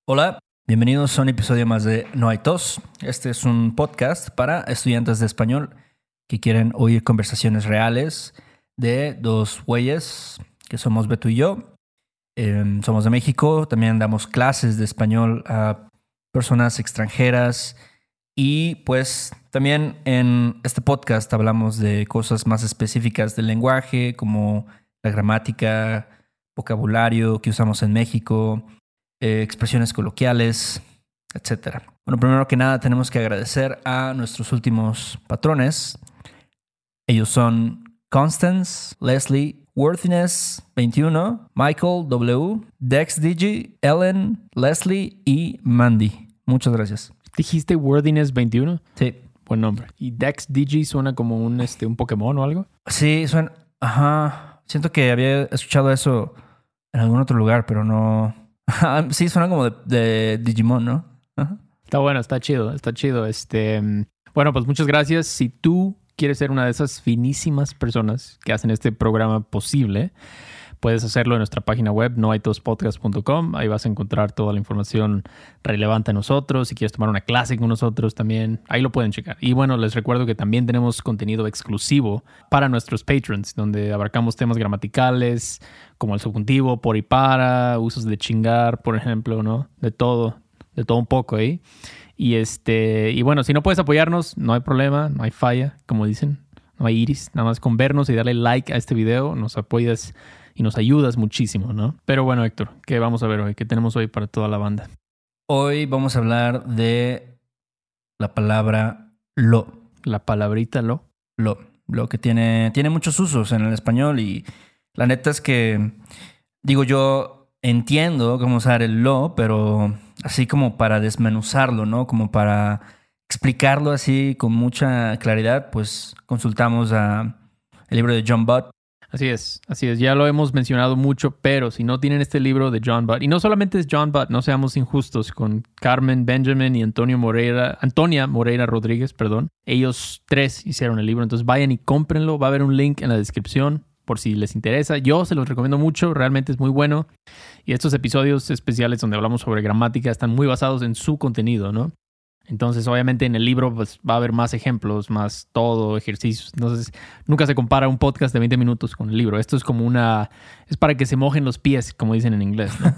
Hola, bienvenidos a un episodio más de No hay tos. Este es un podcast para estudiantes de español que quieren oír conversaciones reales de dos güeyes que somos Beto y yo. Somos de México, también damos clases de español a personas extranjeras y pues también en este podcast hablamos de cosas más específicas del lenguaje como la gramática, vocabulario que usamos en México, expresiones coloquiales, etcétera. Bueno, primero que nada tenemos que agradecer a nuestros últimos patrones. Ellos son Constance, Leslie, Worthiness 21, Michael W, Dex Digi, Ellen, Leslie y Mandy. Muchas gracias. ¿Dijiste Worthiness 21? Sí. Buen nombre. ¿Y Dex Digi suena como un Pokémon o algo? Sí, suena... Ajá. Siento que había escuchado eso en algún otro lugar, pero no... Sí, suena como de Digimon, ¿no? Ajá. Está bueno, está chido. Bueno, pues muchas gracias. Si tú quieres ser una de esas finísimas personas que hacen este programa posible, puedes hacerlo en nuestra página web, noaitospodcast.com. Ahí vas a encontrar toda la información relevante a nosotros. Si quieres tomar una clase con nosotros también, ahí lo pueden checar. Y bueno, les recuerdo que también tenemos contenido exclusivo para nuestros patrons, donde abarcamos temas gramaticales, como el subjuntivo, por y para, usos de chingar, por ejemplo, ¿no? De todo un poco ahí. Y bueno, si no puedes apoyarnos, no hay problema, no hay falla, como dicen, no hay iris. Nada más con vernos y darle like a este video, nos apoyas y nos ayudas muchísimo, ¿no? Pero bueno, Héctor, ¿qué vamos a ver hoy? ¿Qué tenemos hoy para toda la banda? Hoy vamos a hablar de la palabra lo. La palabrita lo. Lo que tiene muchos usos en el español y la neta es que, digo, yo entiendo cómo usar el lo, pero así como para desmenuzarlo, ¿no? Como para explicarlo así con mucha claridad, pues consultamos el libro de John Butt. Así es. Ya lo hemos mencionado mucho, pero si no tienen este libro de John Butt, y no solamente es John Butt, no seamos injustos con Carmen Benjamin y Antonia Moreira Rodríguez, ellos tres hicieron el libro, entonces vayan y cómprenlo, va a haber un link en la descripción por si les interesa. Yo se los recomiendo mucho, realmente es muy bueno, y estos episodios especiales donde hablamos sobre gramática están muy basados en su contenido, ¿no? Entonces, obviamente, en el libro pues, va a haber más ejemplos, más todo, ejercicios. Entonces, nunca se compara un podcast de 20 minutos con el libro. Esto es como es para que se mojen los pies, como dicen en inglés, ¿no?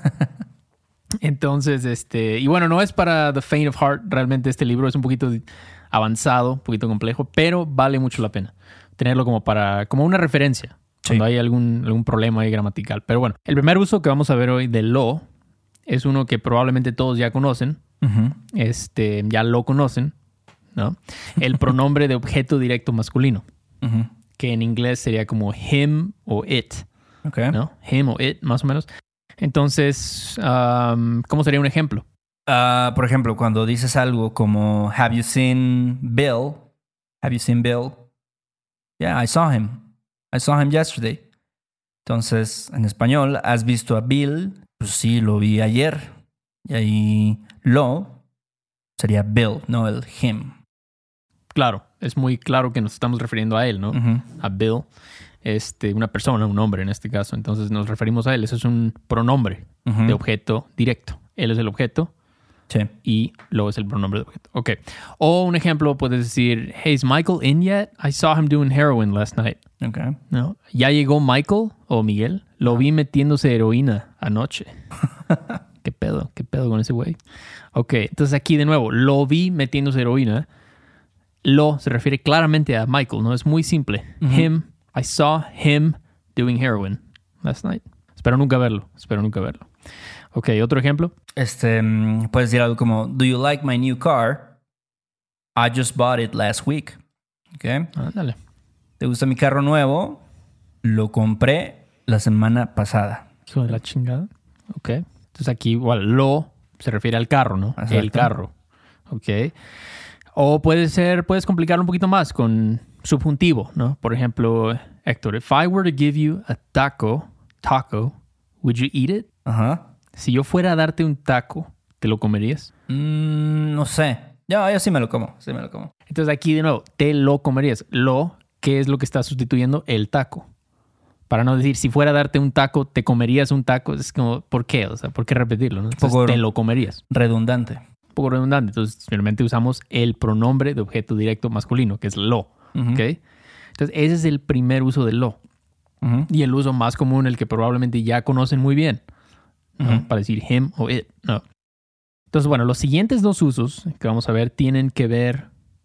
Entonces, y bueno, no es para the faint of heart. Realmente este libro es un poquito avanzado, un poquito complejo, pero vale mucho la pena tenerlo como una referencia cuando hay algún problema ahí gramatical. Pero bueno, el primer uso que vamos a ver hoy de lo es uno que probablemente todos ya conocen. Uh-huh. Ya lo conocen, ¿no? El pronombre de objeto directo masculino, Uh-huh. que en inglés sería como him o it, Okay. ¿no? Him o it, más o menos. Entonces, ¿cómo sería un ejemplo? Por ejemplo, cuando dices algo como Have you seen Bill? Have you seen Bill? Yeah, I saw him. I saw him yesterday. Entonces, en español, ¿has visto a Bill? Pues sí, lo vi ayer. Y ahí lo sería Bill, no el him. Claro, es muy claro que nos estamos refiriendo a él, ¿no? Uh-huh. A Bill, una persona, un hombre en este caso. Entonces nos referimos a él. Eso es un pronombre Uh-huh. de objeto directo. Él es el objeto. Sí. Y luego es el pronombre de objeto. Ok. O un ejemplo, puedes decir, hey, is Michael in yet? I saw him doing heroin last night. Okay. ¿No? ¿Ya llegó Michael o Miguel? Lo vi metiéndose heroína anoche. ¿Qué pedo con ese güey? Ok, entonces aquí de nuevo, lo vi metiéndose heroína. Lo se refiere claramente a Michael, ¿no? Es muy simple. Uh-huh. Him, I saw him doing heroin last night. Espero nunca verlo. Ok, otro ejemplo. Puedes decir algo como Do you like my new car? I just bought it last week. Okay. Ándale. ¿Te gusta mi carro nuevo? Lo compré la semana pasada. Hijo de la chingada. Ok. Entonces aquí igual, lo se refiere al carro, ¿no? Exacto. El carro. Ok. O puedes complicarlo un poquito más con subjuntivo, ¿no? Por ejemplo, Héctor, if I were to give you a taco, would you eat it? Ajá. Si yo fuera a darte un taco, ¿te lo comerías? No sé. Yo sí me lo como. Entonces aquí de nuevo, te lo comerías. Lo, ¿qué es lo que está sustituyendo? El taco. Para no decir, si fuera a darte un taco, ¿te comerías un taco? Es como, ¿por qué? O sea, ¿por qué repetirlo? ¿No? Entonces, te lo comerías. Redundante. Un poco redundante. Entonces, simplemente usamos el pronombre de objeto directo masculino, que es lo. ¿Ok? Entonces, ese es el primer uso del lo. Y el uso más común, el que probablemente ya conocen muy bien, ¿no? Para decir him o it. No. Entonces, bueno, los siguientes dos usos que vamos a ver tienen que ver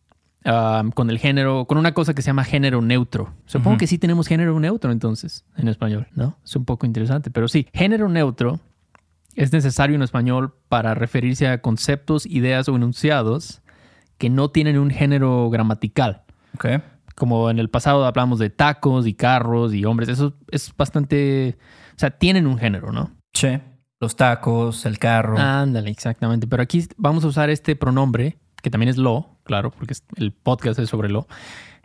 con el género, con una cosa que se llama género neutro. Supongo que sí tenemos género neutro entonces en español, ¿no? Es un poco interesante, pero sí. Género neutro es necesario en español para referirse a conceptos, ideas o enunciados que no tienen un género gramatical. Okay. Como en el pasado hablamos de tacos y carros y hombres. Eso es bastante... O sea, tienen un género, ¿no? Sí. Los tacos, el carro. Ándale, exactamente. Pero aquí vamos a usar este pronombre, que también es lo, claro, porque el podcast es sobre lo.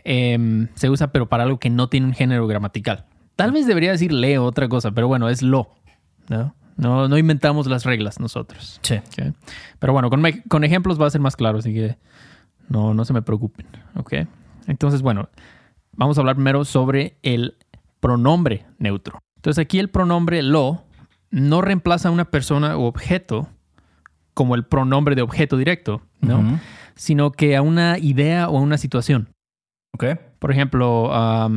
Se usa, pero para algo que no tiene un género gramatical. Tal vez debería decir le o otra cosa, pero bueno, es lo, ¿no? No inventamos las reglas nosotros. Sí. ¿Okay? Pero bueno, con ejemplos va a ser más claro, así que no se me preocupen. ¿Ok? Entonces, bueno, vamos a hablar primero sobre el pronombre neutro. Entonces, aquí el pronombre lo no reemplaza a una persona u objeto como el pronombre de objeto directo, ¿no? Sino que a una idea o a una situación. Okay. Por ejemplo,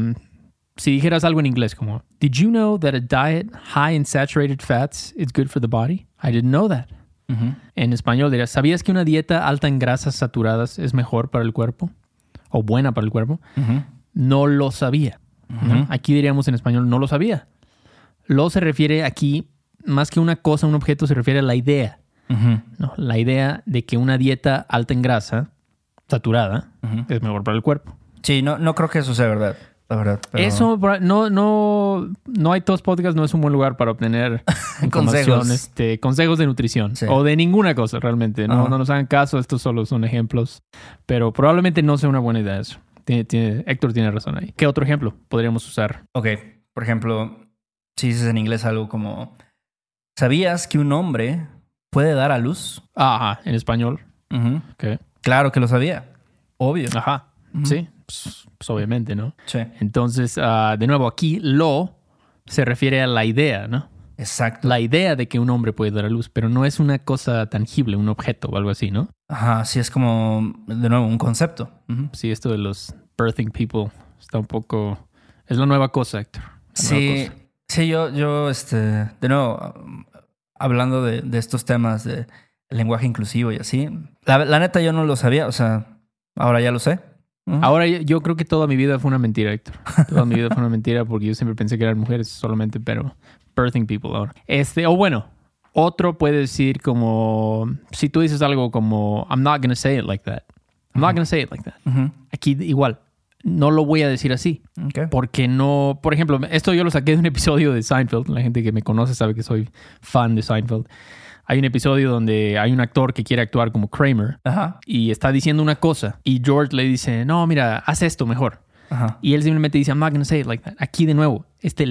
si dijeras algo en inglés como, "Did you know that a diet high in saturated fats is good for the body? I didn't know that." En español dirías, ¿sabías que una dieta alta en grasas saturadas es mejor para el cuerpo? O buena para el cuerpo. No lo sabía. ¿No? Aquí diríamos en español, no lo sabía. Lo se refiere aquí, más que una cosa, un objeto, se refiere a la idea. ¿No? La idea de que una dieta alta en grasa, saturada, es mejor para el cuerpo. Sí, no creo que eso sea verdad, la verdad. Pero... Eso, no hay todos podcasts, no es un buen lugar para obtener información, consejos de nutrición. Sí. O de ninguna cosa, realmente. No nos hagan caso, estos solo son ejemplos. Pero probablemente no sea una buena idea eso. Héctor tiene razón ahí. ¿Qué otro ejemplo podríamos usar? Ok, por ejemplo, si dices en inglés algo como, ¿sabías que un hombre puede dar a luz? Ajá, en español. Okay. Claro que lo sabía. Obvio. Ajá, sí. Pues obviamente, ¿no? Sí. Entonces, de nuevo, aquí lo se refiere a la idea, ¿no? Exacto. La idea de que un hombre puede dar a luz, pero no es una cosa tangible, un objeto o algo así, ¿no? Ajá, sí, es como, de nuevo, un concepto. Sí, esto de los birthing people está un poco... Es la nueva cosa, Héctor. Sí, yo, de nuevo, hablando de estos temas de lenguaje inclusivo y así, la neta yo no lo sabía, o sea, ahora ya lo sé. Ahora yo creo que toda mi vida fue una mentira, Héctor. Toda mi vida fue una mentira porque yo siempre pensé que eran mujeres solamente, pero birthing people ahora. O bueno, otro puede decir como, si tú dices algo como, I'm not gonna say it like that. I'm not gonna say it like that. Aquí igual, no lo voy a decir así. Okay. Porque no, por ejemplo, esto yo lo saqué de un episodio de Seinfeld. La gente que me conoce sabe que soy fan de Seinfeld. Hay un episodio donde hay un actor que quiere actuar como Kramer y está diciendo una cosa y George le dice, no, mira, haz esto mejor. Y él simplemente dice, I'm not gonna say it like that. Aquí de nuevo,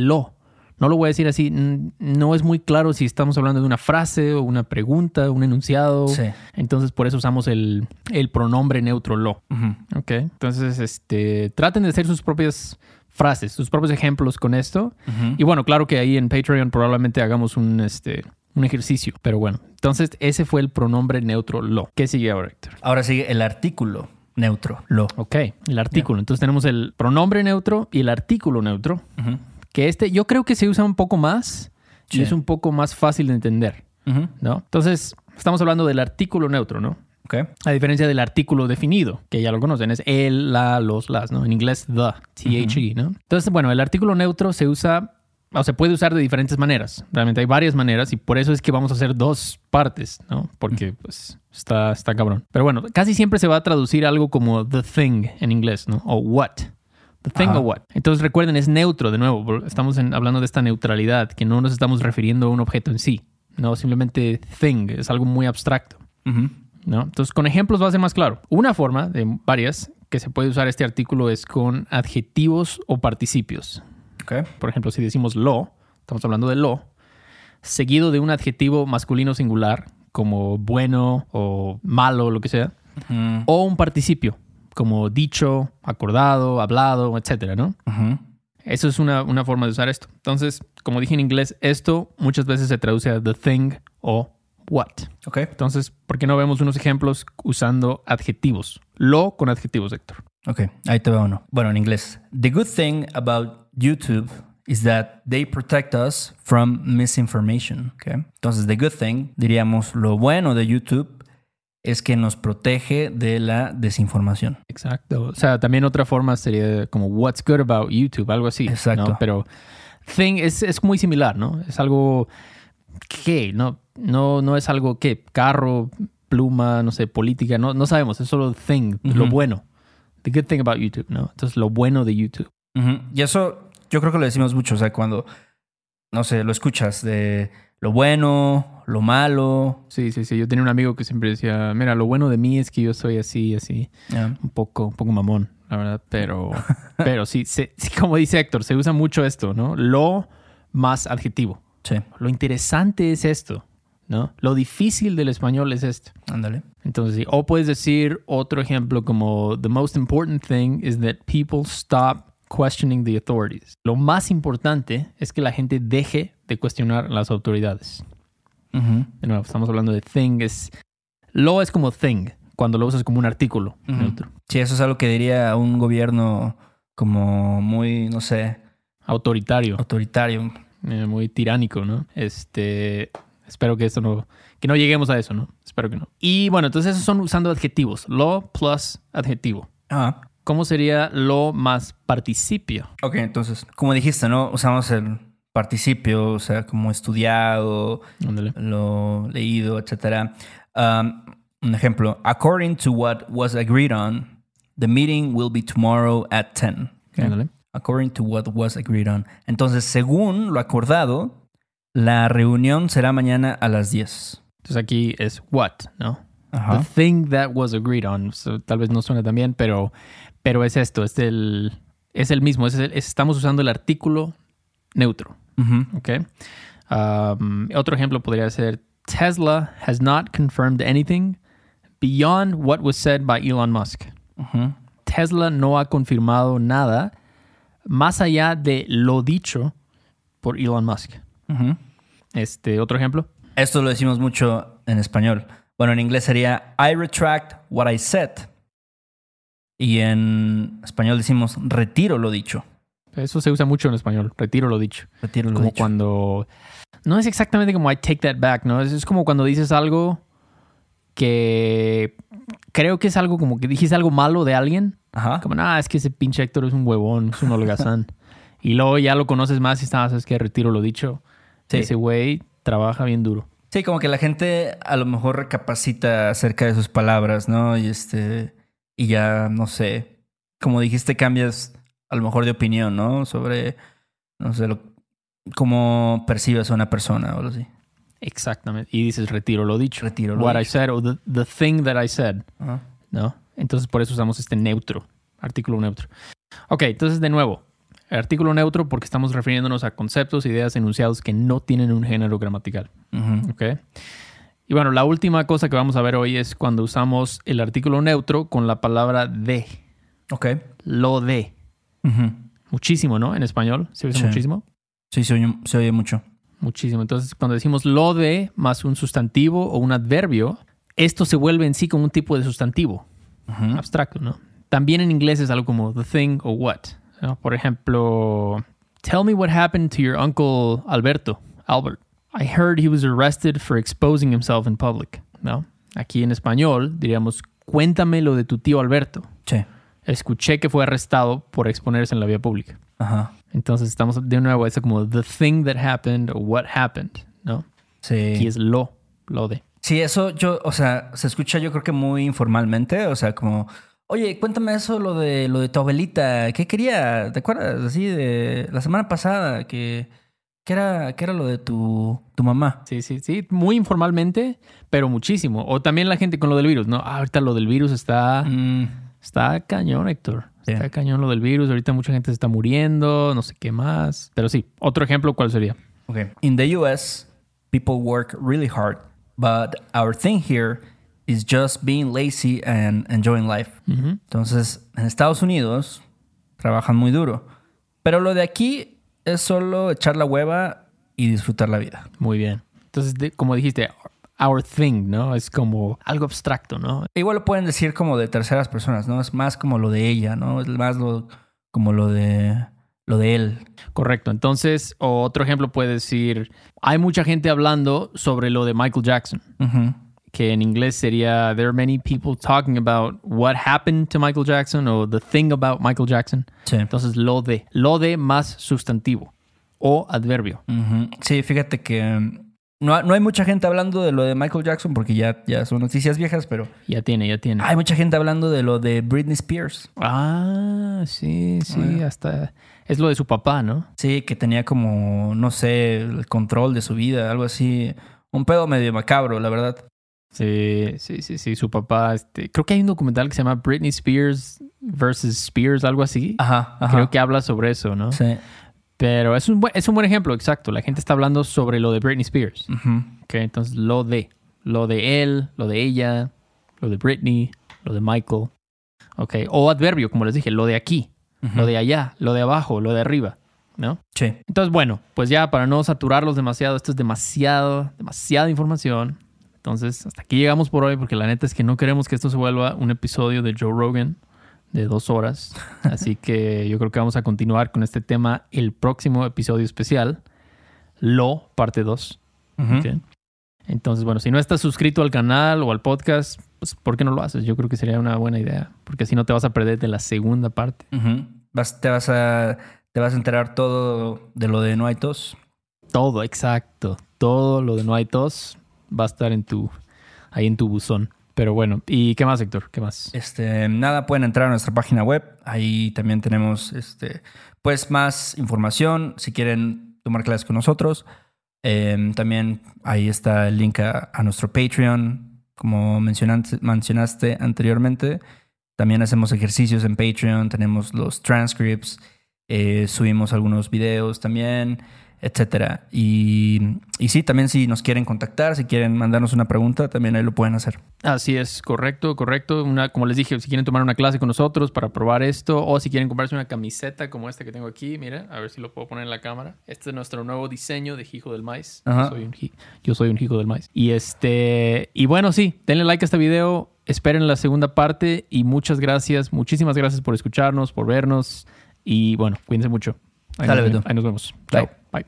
no lo voy a decir así. No es muy claro si estamos hablando de una frase o una pregunta, un enunciado. Sí. Entonces, por eso usamos el pronombre neutro lo. ¿Ok? Entonces, traten de hacer sus propias frases, sus propios ejemplos con esto. Y bueno, claro que ahí en Patreon probablemente hagamos un ejercicio. Pero bueno, entonces ese fue el pronombre neutro lo. ¿Qué sigue ahora, Héctor? Ahora sigue el artículo neutro lo. Ok, el artículo. Entonces tenemos el pronombre neutro y el artículo neutro. Que yo creo que se usa un poco más y es un poco más fácil de entender. ¿No? Entonces, estamos hablando del artículo neutro, ¿no? Okay. A diferencia del artículo definido, que ya lo conocen, es el, la, los, las, ¿no? En inglés, the, the, ¿no? Entonces, bueno, el artículo neutro se usa, o se puede usar de diferentes maneras. Realmente hay varias maneras y por eso es que vamos a hacer dos partes, ¿no? Porque, pues, está cabrón. Pero bueno, casi siempre se va a traducir algo como the thing en inglés, ¿no? O what. The thing or what. Entonces recuerden, es neutro de nuevo. Estamos hablando de esta neutralidad, que no nos estamos refiriendo a un objeto en sí. No, simplemente thing. Es algo muy abstracto. ¿No? Entonces con ejemplos va a ser más claro. Una forma de varias que se puede usar este artículo es con adjetivos o participios. Okay. Por ejemplo, si decimos lo, estamos hablando de lo, seguido de un adjetivo masculino singular, como bueno o malo, lo que sea, o un participio, como dicho, acordado, hablado, etcétera, ¿no? Eso es una forma de usar esto. Entonces, como dije en inglés, esto muchas veces se traduce a the thing o what. Ok. Entonces, ¿por qué no vemos unos ejemplos usando adjetivos? Lo con adjetivos, Héctor. Ok, ahí te va uno. Bueno, en inglés. The good thing about YouTube is that they protect us from misinformation. Okay? Entonces, the good thing, diríamos, lo bueno de YouTube es que nos protege de la desinformación. Exacto. O sea, también otra forma sería como what's good about YouTube, algo así. Exacto. ¿No? Pero thing es muy similar, ¿no? Es algo que, no es algo que, carro, pluma, no sé, política, no sabemos, es solo thing, lo bueno. The good thing about YouTube, ¿no? Entonces, lo bueno de YouTube. Y eso yo creo que lo decimos mucho, o sea, cuando, no sé, lo escuchas de lo bueno, lo malo. Sí. Yo tenía un amigo que siempre decía, mira, lo bueno de mí es que yo soy así. Yeah. Un poco mamón, la verdad. Pero sí, como dice Héctor, se usa mucho esto, ¿no? Lo más adjetivo. Sí. Lo interesante es esto, ¿no? Lo difícil del español es esto. Ándale. Entonces, sí. O puedes decir otro ejemplo como the most important thing is that people stop questioning the authorities. Lo más importante es que la gente deje de cuestionar las autoridades. De nuevo, estamos hablando de thing. Lo es como thing, cuando lo usas como un artículo neutro. Sí, eso es algo que diría un gobierno como muy, no sé... Autoritario. Muy tiránico, ¿no? Espero que no lleguemos a eso, ¿no? Espero que no. Y bueno, entonces esos son usando adjetivos. Lo plus adjetivo. ¿Cómo sería lo más participio? Ok, entonces, como dijiste, ¿no? Usamos el participio, o sea, como estudiado, Ándale. lo leído, etc. Un ejemplo. According to what was agreed on, the meeting will be tomorrow at 10. Okay? Ándale. According to what was agreed on. Entonces, según lo acordado, la reunión será mañana a las 10. Entonces aquí es what, ¿no? Ajá. The thing that was agreed on. So, tal vez no suena tan bien, pero es esto. Es el mismo. Estamos usando el artículo neutro. Okay. Otro ejemplo podría ser Tesla has not confirmed anything beyond what was said by Elon Musk. Tesla no ha confirmado nada más allá de lo dicho por Elon Musk. Otro ejemplo. Esto lo decimos mucho en español. Bueno, en inglés sería I retract what I said. Y en español decimos retiro lo dicho. Eso se usa mucho en español. Retiro lo dicho. Retiro lo como dicho. Cuando... No es exactamente como I take that back, ¿no? Es como cuando dices algo que... Creo que es algo como que dijiste algo malo de alguien. Ajá. Como, es que ese pinche Héctor es un huevón, es un holgazán. Y luego ya lo conoces más y sabes que retiro lo dicho. Sí. Ese güey trabaja bien duro. Sí, como que la gente a lo mejor recapacita acerca de sus palabras, ¿no? Y ya, no sé, como dijiste, cambias a lo mejor de opinión, ¿no? Sobre, no sé, cómo percibes a una persona o algo así. Exactamente. Y dices, retiro lo dicho. Retiro lo What dicho. I said o the thing that I said. Ajá. ¿No? Entonces por eso usamos neutro, artículo neutro. Ok, entonces de nuevo, el artículo neutro porque estamos refiriéndonos a conceptos, ideas, enunciados que no tienen un género gramatical. Ok. Y bueno, la última cosa que vamos a ver hoy es cuando usamos el artículo neutro con la palabra de. Ok. Lo de. Muchísimo, ¿no? En español se usa muchísimo. Sí, se oye mucho. Muchísimo. Entonces, cuando decimos lo de más un sustantivo o un adverbio, esto se vuelve en sí como un tipo de sustantivo abstracto, ¿no? También en inglés es algo como the thing o what, ¿no? Por ejemplo, tell me what happened to your uncle Albert. I heard he was arrested for exposing himself in public, ¿no? Aquí en español diríamos, cuéntame lo de tu tío Alberto. Sí. Escuché que fue arrestado por exponerse en la vía pública. Ajá. Entonces estamos de nuevo, es como the thing that happened o what happened, ¿no? Sí. Aquí es lo de. Sí, eso se escucha yo creo que muy informalmente, o sea, como, oye, cuéntame eso, lo de tu abuelita, ¿qué quería? ¿Te acuerdas? Así de la semana pasada, que era lo de tu mamá. Sí, muy informalmente, pero muchísimo. O también la gente con lo del virus, ¿no? Ahorita lo del virus está cañón, Héctor. Está cañón lo del virus, ahorita mucha gente se está muriendo, no sé qué más. Pero sí, otro ejemplo, ¿cuál sería? Okay. In the US, people work really hard. But our thing here is just being lazy and enjoying life. Entonces, en Estados Unidos, trabajan muy duro. Pero lo de aquí es solo echar la hueva y disfrutar la vida. Muy bien. Entonces, como dijiste, our thing, ¿no? Es como algo abstracto, ¿no? Igual lo pueden decir como de terceras personas, ¿no? Es más como lo de ella, ¿no? Es más como lo de él. Correcto. Entonces, otro ejemplo puede decir, hay mucha gente hablando sobre lo de Michael Jackson, Ujú. que en inglés sería, there are many people talking about what happened to Michael Jackson o the thing about Michael Jackson. Sí. Entonces, lo de más sustantivo o adverbio. Ujú. Sí, fíjate que no hay mucha gente hablando de lo de Michael Jackson porque ya son noticias viejas, pero Ya tiene. hay mucha gente hablando de lo de Britney Spears. Ah, sí, hasta es lo de su papá, ¿no? Sí, que tenía como, no sé, el control de su vida, algo así. Un pedo medio macabro, la verdad. Sí, su papá, creo que hay un documental que se llama Britney Spears versus Spears, algo así. Ajá. Creo que habla sobre eso, ¿no? Sí. Pero es un buen ejemplo, exacto. La gente está hablando sobre lo de Britney Spears. Ujú. Ok, entonces lo de él, lo de ella, lo de Britney, lo de Michael. Ok, o adverbio, como les dije, lo de aquí, Ujú. lo de allá, lo de abajo, lo de arriba, ¿no? Sí. Entonces, bueno, pues ya para no saturarlos demasiado, esto es demasiada información. Entonces, hasta aquí llegamos por hoy, porque la neta es que no queremos que esto se vuelva un episodio de Joe Rogan de 2 horas. Así que yo creo que vamos a continuar con este tema el próximo episodio especial, parte 2. Ujú. ¿Ok? Entonces, bueno, si no estás suscrito al canal o al podcast, pues ¿por qué no lo haces? Yo creo que sería una buena idea, porque así no te vas a perder de la segunda parte. Ujú. Te vas a enterar todo de lo de No hay tos. Todo, exacto. Todo lo de No hay tos va a estar ahí en tu buzón. Pero bueno, ¿y qué más, Héctor? ¿Qué más? Nada, pueden entrar a nuestra página web. Ahí también tenemos pues más información si quieren tomar clases con nosotros. También ahí está el link a nuestro Patreon, como mencionaste anteriormente. También hacemos ejercicios en Patreon, tenemos los transcripts, subimos algunos videos también, etcétera. Y sí, también si nos quieren contactar, si quieren mandarnos una pregunta, también ahí lo pueden hacer. Así es, correcto. Como les dije, si quieren tomar una clase con nosotros para probar esto, o si quieren comprarse una camiseta como esta que tengo aquí, miren, a ver si lo puedo poner en la cámara. Este es nuestro nuevo diseño de Hijo del Maíz. Ajá. Yo soy un hijo del maíz. Y bueno, sí, denle like a este video, esperen la segunda parte y muchísimas gracias por escucharnos, por vernos y bueno, cuídense mucho. Ahí nos vemos. Bye. Chao. Bye.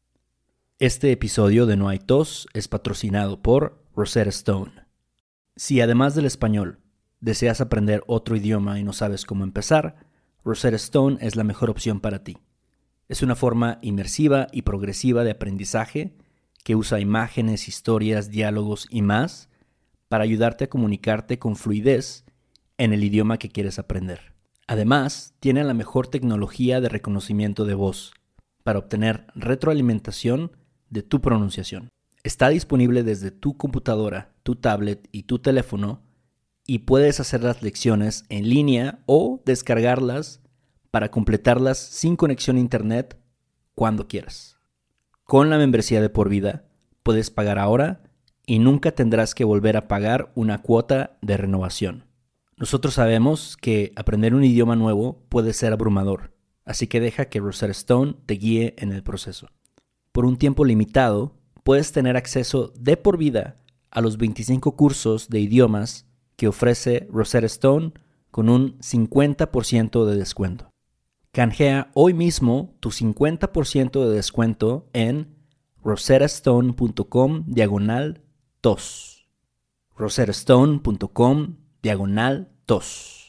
Este episodio de No hay tos es patrocinado por Rosetta Stone. Si además del español deseas aprender otro idioma y no sabes cómo empezar, Rosetta Stone es la mejor opción para ti. Es una forma inmersiva y progresiva de aprendizaje que usa imágenes, historias, diálogos y más para ayudarte a comunicarte con fluidez en el idioma que quieres aprender. Además, tiene la mejor tecnología de reconocimiento de voz para obtener retroalimentación de tu pronunciación. Está disponible desde tu computadora, tu tablet y tu teléfono y puedes hacer las lecciones en línea o descargarlas para completarlas sin conexión a internet cuando quieras. Con la membresía de por vida puedes pagar ahora y nunca tendrás que volver a pagar una cuota de renovación. Nosotros sabemos que aprender un idioma nuevo puede ser abrumador, así que deja que Rosetta Stone te guíe en el proceso. Por un tiempo limitado, puedes tener acceso de por vida a los 25 cursos de idiomas que ofrece Rosetta Stone con un 50% de descuento. Canjea hoy mismo tu 50% de descuento en rosettastone.com/tos. rosettastone.com/tos.